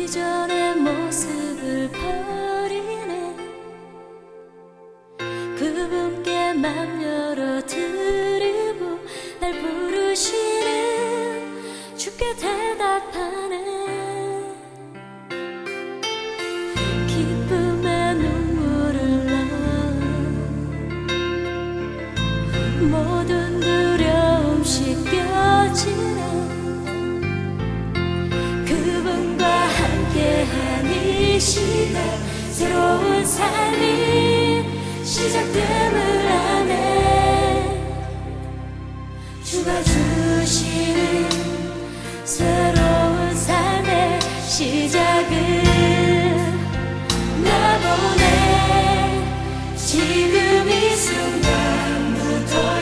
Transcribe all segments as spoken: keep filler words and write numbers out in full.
이전의 모습을 버리네. 그분께 맘 열어 드리고 날 부르시는 주께 대답하네. 기쁨의 눈물을 나 모든 두려움 씻겨지네. 그분과 함께한 이 시대 새로운 삶이 시작됨을 아네. 주가 주시는 새로운 삶의 시작을 나보네. 지금 이 순간부터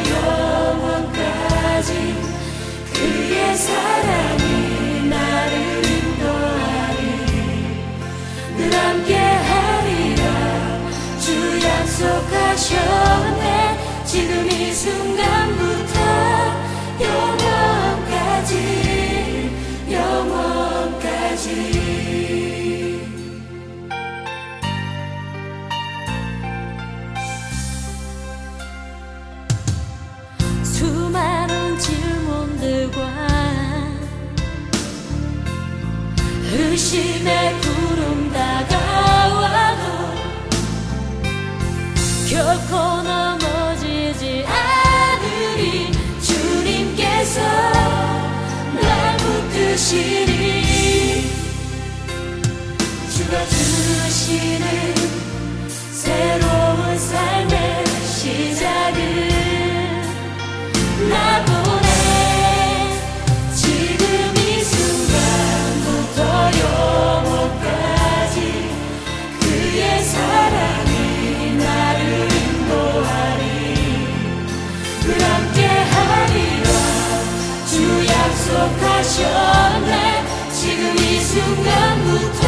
영원까지 그의 사랑이 나를 인도하리. 늘 함께하리라 주 약속하셨네. 지금 이 순간부터 영원까지 영원까지. 수많은 질문들과 의심의 구름 다가와도 결코 넘어지지 않으리. 주님께서 날 붙드시리. 주가 주시는 새로운 삶의 시작을 나보네. 지금 이 순간부터 영원까지 그의 사랑이 나를 인도하리. 늘 함께하리라 주 약속하셨네. 지금 이 순간부터